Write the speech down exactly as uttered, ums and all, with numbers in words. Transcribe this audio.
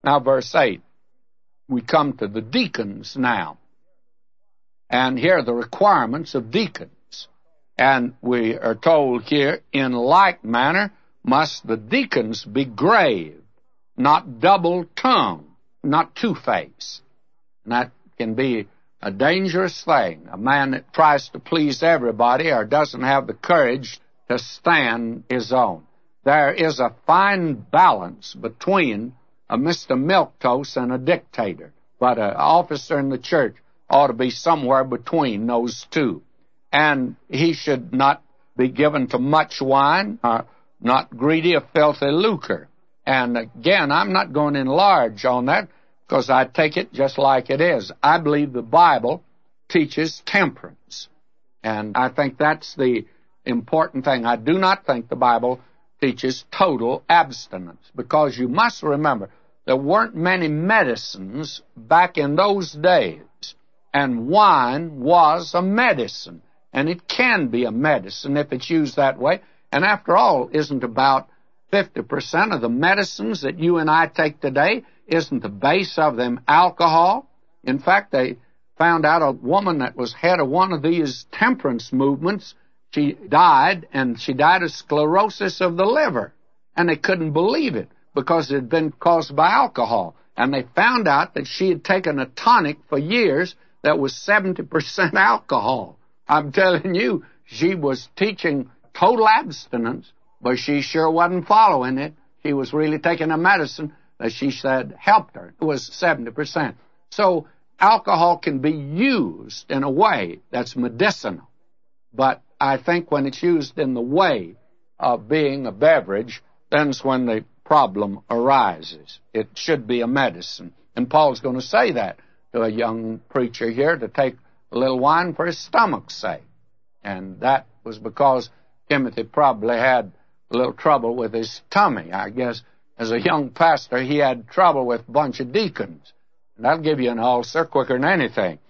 Now, verse eight. We come to the deacons now. And here are the requirements of deacons. And we are told here, in like manner must the deacons be grave, not double-tongued, not two-faced. And that can be a dangerous thing. A man that tries to please everybody or doesn't have the courage to stand his own. There is a fine balance between a Mister Milquetoast and a dictator. But an officer in the church ought to be somewhere between those two. And he should not be given to much wine, or not greedy of filthy lucre. And again, I'm not going to enlarge on that, because I take it just like it is. I believe the Bible teaches temperance. And I think that's the important thing. I do not think the Bible teaches total abstinence, because you must remember, there weren't many medicines back in those days. And wine was a medicine. And it can be a medicine if it's used that way. And after all, isn't about fifty percent of the medicines that you and I take today, isn't the base of them alcohol? In fact, they found out a woman that was head of one of these temperance movements, she died, and she died of sclerosis of the liver. And they couldn't believe it, because it had been caused by alcohol. And they found out that she had taken a tonic for years that was seventy percent alcohol. I'm telling you, she was teaching total abstinence, but she sure wasn't following it. She was really taking a medicine that she said helped her. It was seventy percent. So alcohol can be used in a way that's medicinal. But I think when it's used in the way of being a beverage, then's when the problem arises. It should be a medicine. And Paul's going to say that to a young preacher here, to take a little wine for his stomach's sake. And that was because Timothy probably had a little trouble with his tummy. I guess as a young pastor, he had trouble with a bunch of deacons. And that'll give you an ulcer quicker than anything.